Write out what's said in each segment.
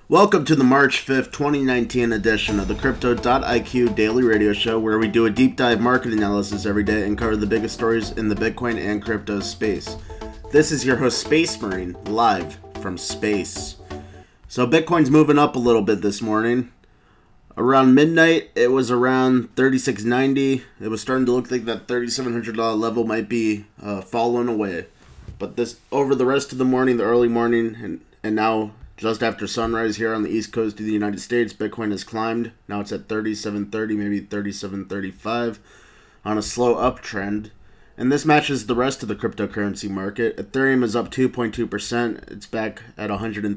Welcome to the March 5th, 2019 edition of the Crypto.IQ Daily Radio Show, where we do a deep dive market analysis every day and cover the biggest stories in the Bitcoin and crypto space. This is your host, Space Marine, live from space. So Bitcoin's moving up a little bit this morning. Around midnight, it was around 3690. It was starting to look like that $3,700 level might be falling away. But this over the rest of the morning, the early morning, and now just after sunrise here on the east coast of the United States, Bitcoin has climbed. Now it's at 3730, maybe 3735 on a slow uptrend. And this matches the rest of the cryptocurrency market. Ethereum is up 2.2%. It's back at $130,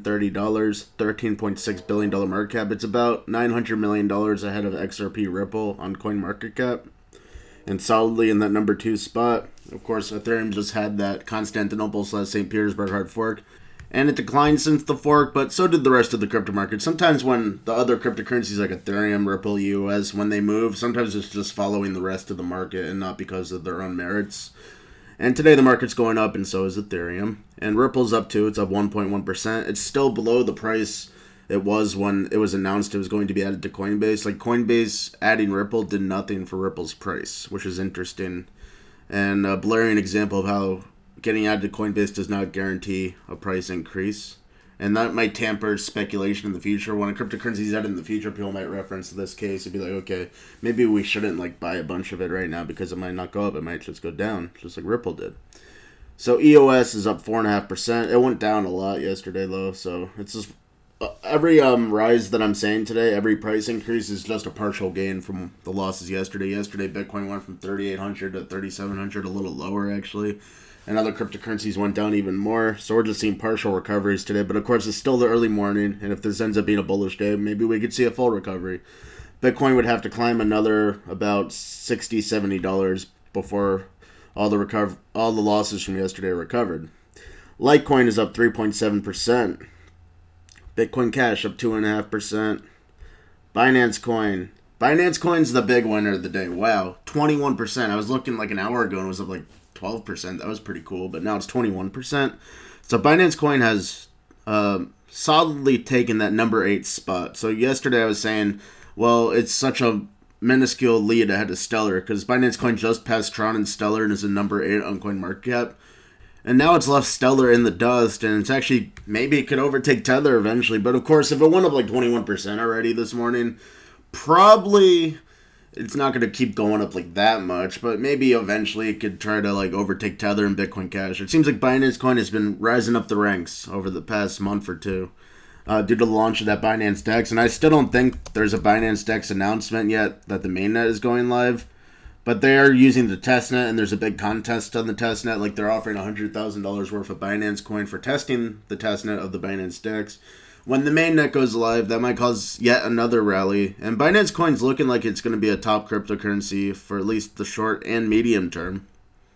$13.6 billion market cap. It's about $900 million ahead of XRP Ripple on CoinMarketCap, and solidly in that number 2 spot. Of course, Ethereum just had that Constantinople/St. Petersburg hard fork, and it declined since the fork, but so did the rest of the crypto market. Sometimes when the other cryptocurrencies like Ethereum, Ripple, EOS, when they move, sometimes it's just following the rest of the market and not because of their own merits. And today the market's going up, and so is Ethereum. And Ripple's up too. It's up 1.1%. It's still below the price it was when it was announced it was going to be added to Coinbase. Like, Coinbase adding Ripple did nothing for Ripple's price, which is interesting. And a blaring example of how getting added to Coinbase does not guarantee a price increase. And that might tamper speculation in the future. When a cryptocurrency is added in the future, people might reference this case and be like, okay, maybe we shouldn't buy a bunch of it right now because it might not go up. It might just go down, just like Ripple did. So EOS is up 4.5%. It went down a lot yesterday, though. So it's just every rise that I'm saying today, every price increase is just a partial gain from the losses yesterday. Yesterday, Bitcoin went from 3,800 to 3,700, a little lower actually. And other cryptocurrencies went down even more. So we're just seeing partial recoveries today. But of course, it's still the early morning. And if this ends up being a bullish day, maybe we could see a full recovery. Bitcoin would have to climb another about $60, $70 before all the losses from yesterday are recovered. Litecoin is up 3.7%. Bitcoin Cash up 2.5%. Binance Coin. Binance Coin's the big winner of the day. Wow, 21%. I was looking like an hour ago and it was up 12%. That was pretty cool, but now it's 21%. So Binance Coin has solidly taken that number 8 spot. So yesterday I was saying, well, it's such a minuscule lead ahead of Stellar because Binance Coin just passed Tron and Stellar and is in number 8 on CoinMarketCap. And now it's left Stellar in the dust, and it's actually, maybe it could overtake Tether eventually. But of course, if it went up 21% already this morning, probably it's not going to keep going up that much, but maybe eventually it could try to overtake Tether and Bitcoin Cash. It seems like Binance Coin has been rising up the ranks over the past month or two due to the launch of that Binance DEX, and I still don't think there's a Binance DEX announcement yet that the mainnet is going live, but they are using the testnet, and there's a big contest on the testnet. They're offering $100,000 worth of Binance Coin for testing the testnet of the Binance DEX. When the mainnet goes live, that might cause yet another rally. And Binance Coin's looking like it's going to be a top cryptocurrency for at least the short and medium term.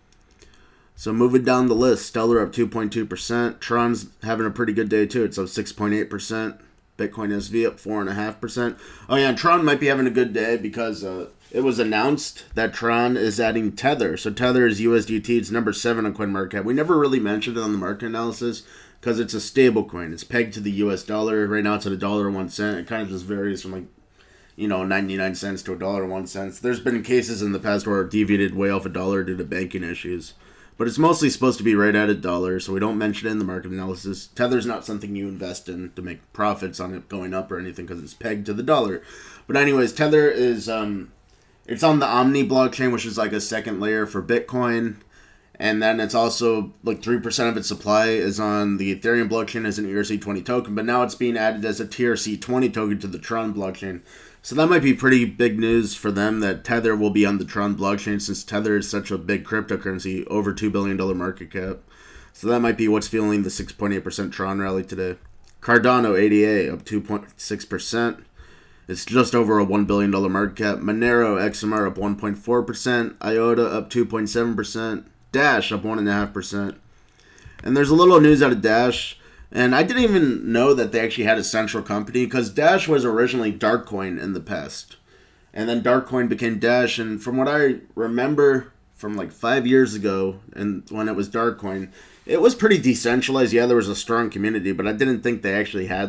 So moving down the list, Stellar up 2.2%. Tron's having a pretty good day too. It's up 6.8%. Bitcoin SV up 4.5%. Oh yeah, and Tron might be having a good day because it was announced that Tron is adding Tether. So Tether is USDT. It's number 7 on CoinMarketCap. We never really mentioned it on the market analysis because it's a stable coin. It's pegged to the US dollar. Right now it's at $1.01. It kind of just varies from 99 cents to $1.01. There's been cases in the past where it deviated way off $1 due to banking issues. But it's mostly supposed to be right at $1, so we don't mention it in the market analysis. Tether's not something you invest in to make profits on it going up or anything because it's pegged to the dollar. But anyways, Tether is it's on the Omni blockchain, which is a second layer for Bitcoin. And then it's also 3% of its supply is on the Ethereum blockchain as an ERC20 token, but now it's being added as a TRC20 token to the Tron blockchain. So that might be pretty big news for them that Tether will be on the Tron blockchain since Tether is such a big cryptocurrency, over $2 billion market cap. So that might be what's fueling the 6.8% Tron rally today. Cardano ADA up 2.6%. It's just over a $1 billion market cap. Monero XMR up 1.4%. IOTA up 2.7%. Dash up 1.5%. And there's a little news out of Dash. And I didn't even know that they actually had a central company because Dash was originally Darkcoin in the past. And then Darkcoin became Dash. And from what I remember from 5 years ago and when it was Darkcoin, it was pretty decentralized. Yeah, there was a strong community, but I didn't think they actually had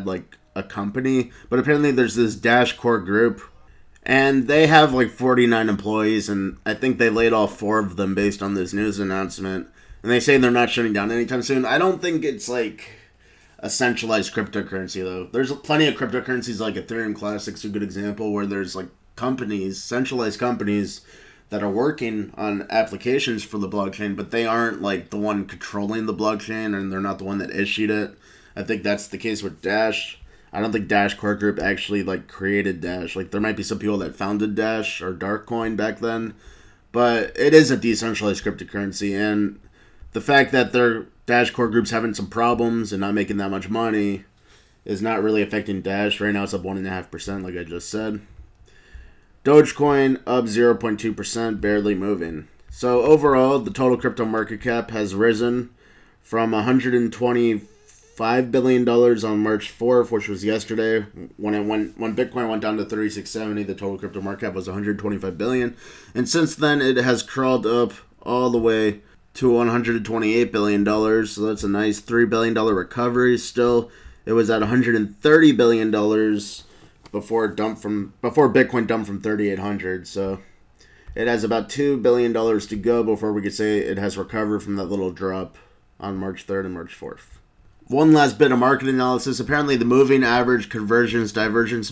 a company, but apparently there's this Dash Core group, and they have like 49 employees, and I think they laid off 4 of them based on this news announcement. And they say they're not shutting down anytime soon. I don't think it's like a centralized cryptocurrency, though. There's plenty of cryptocurrencies like Ethereum Classic's a good example, where there's like companies, centralized companies, that are working on applications for the blockchain, but they aren't like the one controlling the blockchain, and they're not the one that issued it. I think that's the case with Dash. I don't think Dash Core Group actually like created Dash. Like there might be some people that founded Dash or Darkcoin back then, but it is a decentralized cryptocurrency, and the fact that their Dash Core Group's having some problems and not making that much money is not really affecting Dash. Right now it's up 1.5%, like I just said. Dogecoin up 0.2%, barely moving. So overall, the total crypto market cap has risen from $125 billion on March 4th, which was yesterday. When Bitcoin went down to 3670, the total crypto market cap was $125 billion. And since then, it has crawled up all the way to $128 billion. So that's a nice $3 billion recovery. Still, it was at $130 billion before Bitcoin dumped from 3,800. So it has about $2 billion to go before we could say it has recovered from that little drop on March 3rd and March 4th. One last bit of market analysis. Apparently the moving average convergence divergence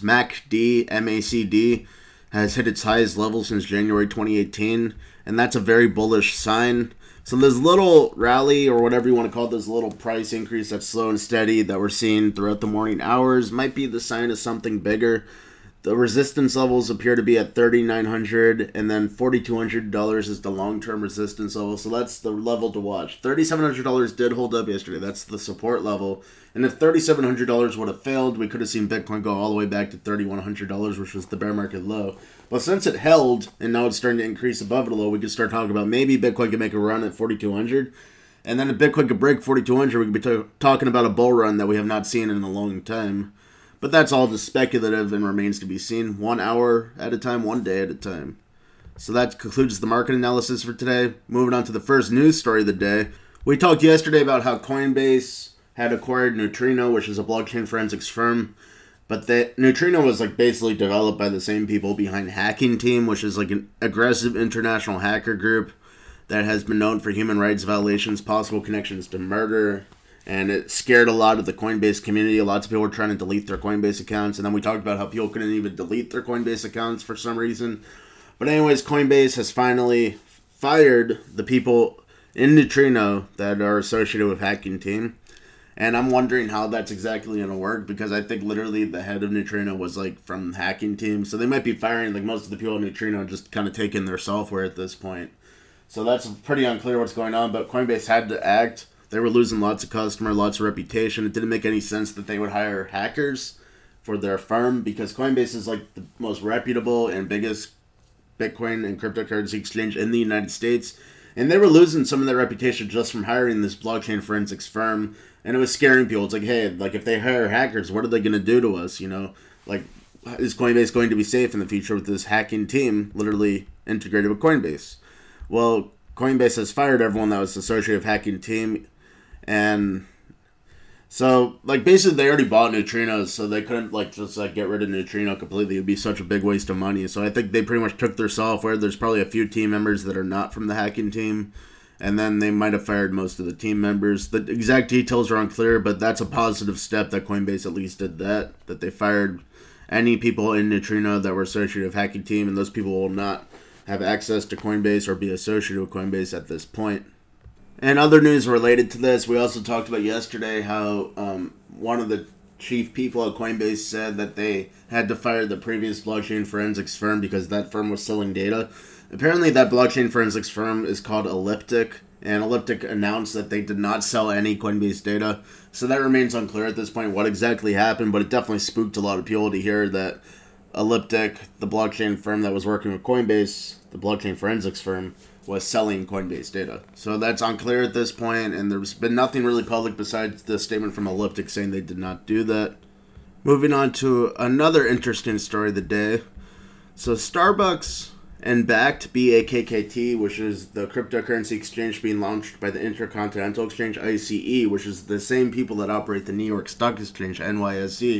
MACD has hit its highest level since January 2018, and that's a very bullish sign. So this little rally, or whatever you want to call it, this little price increase that's slow and steady that we're seeing throughout the morning hours might be the sign of something bigger. The resistance levels appear to be at $3,900, and then $4,200 is the long-term resistance level. So that's the level to watch. $3,700 did hold up yesterday. That's the support level. And if $3,700 would have failed, we could have seen Bitcoin go all the way back to $3,100, which was the bear market low. But since it held, and now it's starting to increase above the low, we could start talking about maybe Bitcoin could make a run at 4,200. And then if Bitcoin could break 4,200, we could be talking about a bull run that we have not seen in a long time. But that's all just speculative and remains to be seen. 1 hour at a time, 1 day at a time. So that concludes the market analysis for today. Moving on to the first news story of the day. We talked yesterday about how Coinbase had acquired Neutrino, which is a blockchain forensics firm. But Neutrino was like basically developed by the same people behind Hacking Team, which is like an aggressive international hacker group that has been known for human rights violations, possible connections to murder. And it scared a lot of the Coinbase community. Lots of people were trying to delete their Coinbase accounts. And then we talked about how people couldn't even delete their Coinbase accounts for some reason. But anyways, Coinbase has finally fired the people in Neutrino that are associated with Hacking Team. And I'm wondering how that's exactly going to work, because I think literally the head of Neutrino was like from Hacking Team. So they might be firing like most of the people in Neutrino, just kind of taking their software at this point. So that's pretty unclear what's going on. But Coinbase had to act. They were losing lots of customer, lots of reputation. It didn't make any sense that they would hire hackers for their firm, because Coinbase is like the most reputable and biggest Bitcoin and cryptocurrency exchange in the United States. And they were losing some of their reputation just from hiring this blockchain forensics firm. And it was scaring people. It's like, hey, like if they hire hackers, what are they going to do to us? You know, like, is Coinbase going to be safe in the future with this Hacking Team literally integrated with Coinbase? Well, Coinbase has fired everyone that was associated with Hacking Team. And so, like, basically they already bought Neutrino, so they couldn't, like, just, like, get rid of Neutrino completely. It would be such a big waste of money. So I think they pretty much took their software. There's probably a few team members that are not from the Hacking Team. And then they might have fired most of the team members. The exact details are unclear, but that's a positive step that Coinbase at least did that they fired any people in Neutrino that were associated with Hacking Team, and those people will not have access to Coinbase or be associated with Coinbase at this point. And other news related to this, we also talked about yesterday how one of the chief people at Coinbase said that they had to fire the previous blockchain forensics firm because that firm was selling data. Apparently that blockchain forensics firm is called Elliptic, and Elliptic announced that they did not sell any Coinbase data. So that remains unclear at this point what exactly happened, but it definitely spooked a lot of people to hear that Elliptic, the blockchain firm that was working with Coinbase, the blockchain forensics firm, was selling Coinbase data. So that's unclear at this point, and there's been nothing really public besides the statement from Elliptic saying they did not do that. Moving on to another interesting story of the day. So Starbucks and Bakkt, BAKKT, which is the cryptocurrency exchange being launched by the Intercontinental Exchange, ICE, which is the same people that operate the New York Stock Exchange, NYSE.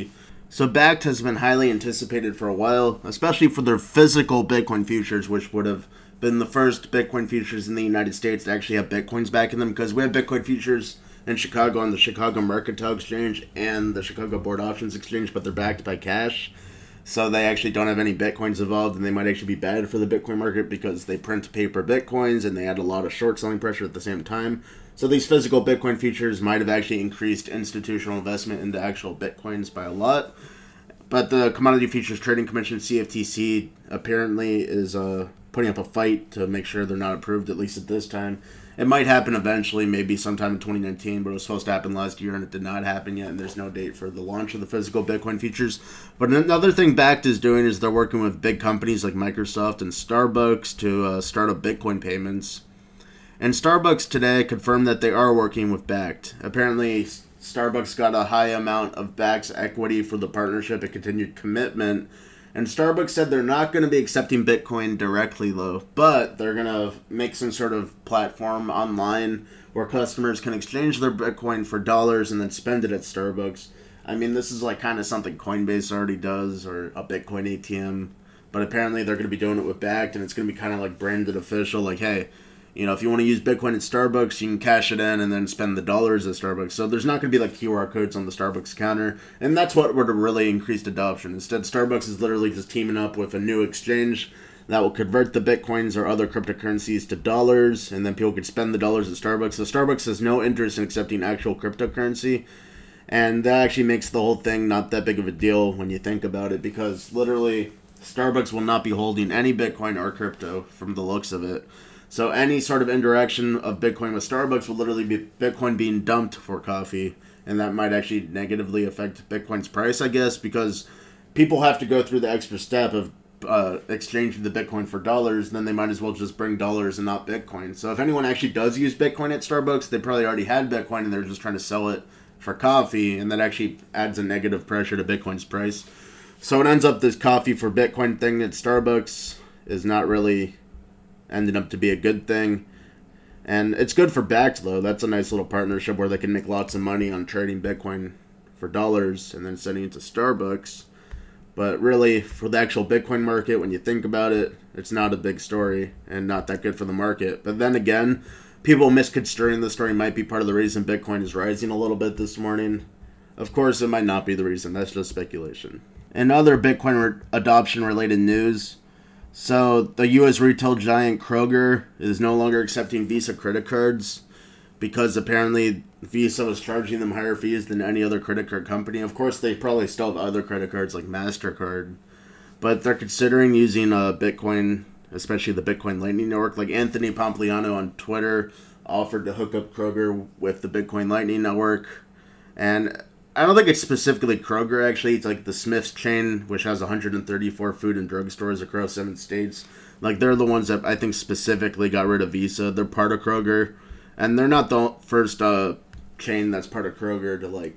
So Bakkt has been highly anticipated for a while, especially for their physical Bitcoin futures, which would have been the first Bitcoin futures in the United States to actually have Bitcoins back in them, because we have Bitcoin futures in Chicago on the Chicago Mercantile Exchange and the Chicago Board Options Exchange, but they're backed by cash. So they actually don't have any Bitcoins involved, and they might actually be bad for the Bitcoin market because they print paper Bitcoins and they add a lot of short selling pressure at the same time. So these physical Bitcoin futures might have actually increased institutional investment into actual Bitcoins by a lot. But the Commodity Futures Trading Commission, CFTC, apparently is putting up a fight to make sure they're not approved, at least at this time. It might happen eventually, maybe sometime in 2019, but it was supposed to happen last year and it did not happen yet, and there's no date for the launch of the physical Bitcoin futures. But another thing Bakkt is doing is they're working with big companies like Microsoft and Starbucks to start up Bitcoin payments. And Starbucks today confirmed that they are working with Bakkt. Apparently, Starbucks got a high amount of Bakkt's equity for the partnership and continued commitment. And Starbucks said they're not going to be accepting Bitcoin directly, though, but they're going to make some sort of platform online where customers can exchange their Bitcoin for dollars and then spend it at Starbucks. I mean, this is like kind of something Coinbase already does, or a Bitcoin ATM, but apparently they're going to be doing it with Bakkt, and it's going to be kind of like branded official, like, hey, you know, if you want to use Bitcoin at Starbucks, you can cash it in and then spend the dollars at Starbucks. So there's not going to be like QR codes on the Starbucks counter. And that's what would have really increased adoption. Instead, Starbucks is literally just teaming up with a new exchange that will convert the Bitcoins or other cryptocurrencies to dollars. And then people can spend the dollars at Starbucks. So Starbucks has no interest in accepting actual cryptocurrency. And that actually makes the whole thing not that big of a deal when you think about it. Because literally, Starbucks will not be holding any Bitcoin or crypto from the looks of it. So any sort of interaction of Bitcoin with Starbucks will literally be Bitcoin being dumped for coffee, and that might actually negatively affect Bitcoin's price, I guess, because people have to go through the extra step of exchanging the Bitcoin for dollars, then they might as well just bring dollars and not Bitcoin. So if anyone actually does use Bitcoin at Starbucks, they probably already had Bitcoin and they're just trying to sell it for coffee, and that actually adds a negative pressure to Bitcoin's price. So it ends up this coffee for Bitcoin thing at Starbucks is not really ended up to be a good thing. And it's good for Bakkt, though. That's a nice little partnership where they can make lots of money on trading Bitcoin for dollars and then sending it to Starbucks. But really, for the actual Bitcoin market, when you think about it, it's not a big story and not that good for the market. But then again, people misconstruing the story might be part of the reason Bitcoin is rising a little bit this morning. Of course, it might not be the reason. That's just speculation. And other Bitcoin adoption-related news. So, the U.S. retail giant Kroger is no longer accepting Visa credit cards because apparently Visa was charging them higher fees than any other credit card company. Of course, they probably still have other credit cards like MasterCard, but they're considering using Bitcoin, especially the Bitcoin Lightning Network. Like Anthony Pompliano on Twitter offered to hook up Kroger with the Bitcoin Lightning Network, and I don't think it's specifically Kroger, actually. It's like the Smith's chain, which has 134 food and drug stores across 7 states. Like, they're the ones that I think specifically got rid of Visa. They're part of Kroger. And they're not the first chain that's part of Kroger to, like,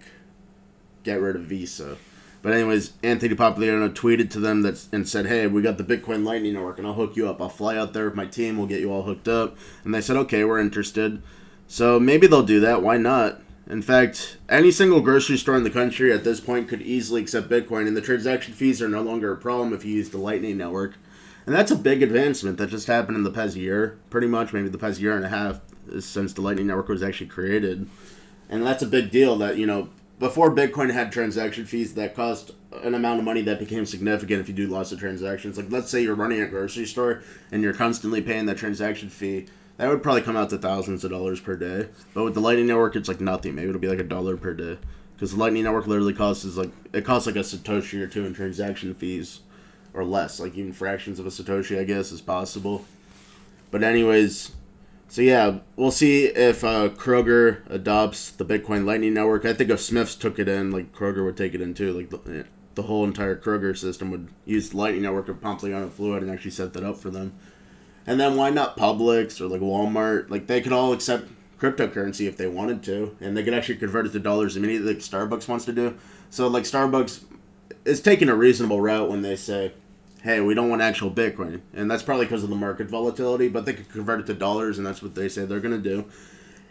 get rid of Visa. But anyways, Anthony Pompliano tweeted to them and said, hey, we got the Bitcoin Lightning Network, and I'll hook you up. I'll fly out there with my team. We'll get you all hooked up. And they said, okay, we're interested. So maybe they'll do that. Why not? In fact, any single grocery store in the country at this point could easily accept Bitcoin, and the transaction fees are no longer a problem if you use the Lightning Network. And that's a big advancement that just happened in the past year, pretty much, maybe the past year and a half, since the Lightning Network was actually created. And that's a big deal that, you know, before Bitcoin had transaction fees that cost an amount of money that became significant if you do lots of transactions. Like, let's say you're running a grocery store and you're constantly paying that transaction fee. That would probably come out to thousands of dollars per day. But with the Lightning Network, it's like nothing. Maybe it'll be like $1 per day. Because the Lightning Network literally costs like a Satoshi or two in transaction fees. Or less. Like even fractions of a Satoshi, I guess, is possible. But anyways, so yeah, we'll see if Kroger adopts the Bitcoin Lightning Network. I think if Smiths took it in, like Kroger would take it in too. Like the whole entire Kroger system would use the Lightning Network if Pompliano flew out and actually set that up for them. And then why not Publix or like Walmart? Like they could all accept cryptocurrency if they wanted to, and they could actually convert it to dollars immediately, like Starbucks wants to do. So like Starbucks is taking a reasonable route when they say, hey, we don't want actual Bitcoin. And that's probably because of the market volatility, but they could convert it to dollars, and that's what they say they're going to do.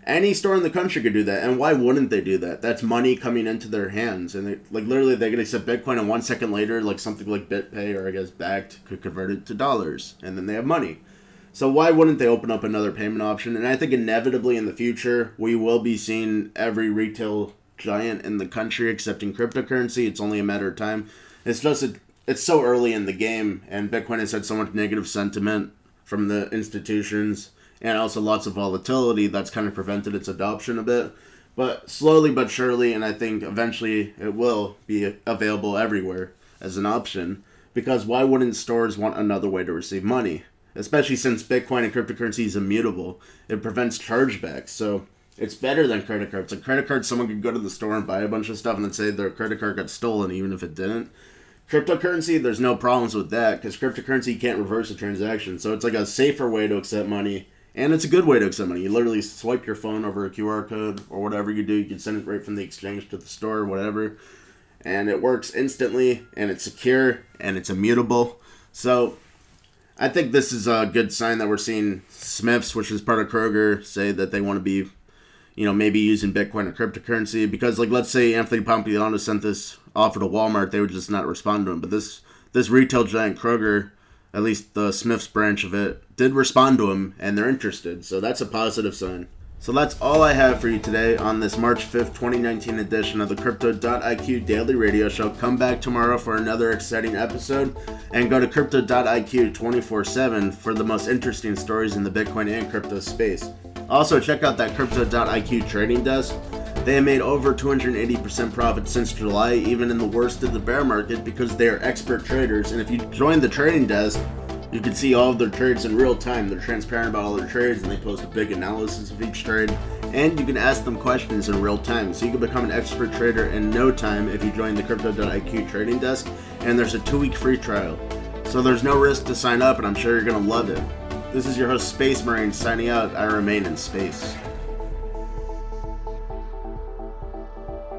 Any store in the country could do that, and why wouldn't they do that? That's money coming into their hands, and literally they could accept Bitcoin, and 1 second later, like something like BitPay or I guess Bakkt could convert it to dollars, and then they have money. So why wouldn't they open up another payment option? And I think inevitably in the future, we will be seeing every retail giant in the country accepting cryptocurrency. It's only a matter of time. It's just it's so early in the game, and Bitcoin has had so much negative sentiment from the institutions, and also lots of volatility that's kind of prevented its adoption a bit. But slowly but surely, and I think eventually it will be available everywhere as an option, because why wouldn't stores want another way to receive money? Especially since Bitcoin and cryptocurrency is immutable. It prevents chargebacks, so it's better than credit cards. Like credit cards, someone could go to the store and buy a bunch of stuff and then say their credit card got stolen even if it didn't. Cryptocurrency, there's no problems with that, because cryptocurrency can't reverse a transaction, so it's like a safer way to accept money. And it's a good way to accept money. You literally swipe your phone over a QR code or whatever you do. You can send it right from the exchange to the store or whatever. And it works instantly, and it's secure, and it's immutable. So I think this is a good sign that we're seeing Smiths, which is part of Kroger, say that they want to be, maybe using Bitcoin or cryptocurrency. Because, let's say Anthony Pompliano sent this offer to Walmart, they would just not respond to him. But this retail giant Kroger, at least the Smiths branch of it, did respond to him, and they're interested. So that's a positive sign. So that's all I have for you today on this March 5th, 2019 edition of the Crypto.IQ Daily Radio Show. Come back tomorrow for another exciting episode, and go to Crypto.IQ 24/7 for the most interesting stories in the Bitcoin and crypto space. Also, check out that Crypto.IQ trading desk. They have made over 280% profit since July, even in the worst of the bear market, because they are expert traders. And if you join the trading desk, you can see all of their trades in real time. They're transparent about all their trades, and they post a big analysis of each trade. And you can ask them questions in real time. So you can become an expert trader in no time if you join the Crypto.IQ trading desk. And there's a 2-week free trial. So there's no risk to sign up, and I'm sure you're going to love it. This is your host, Space Marine, signing out. I remain in space.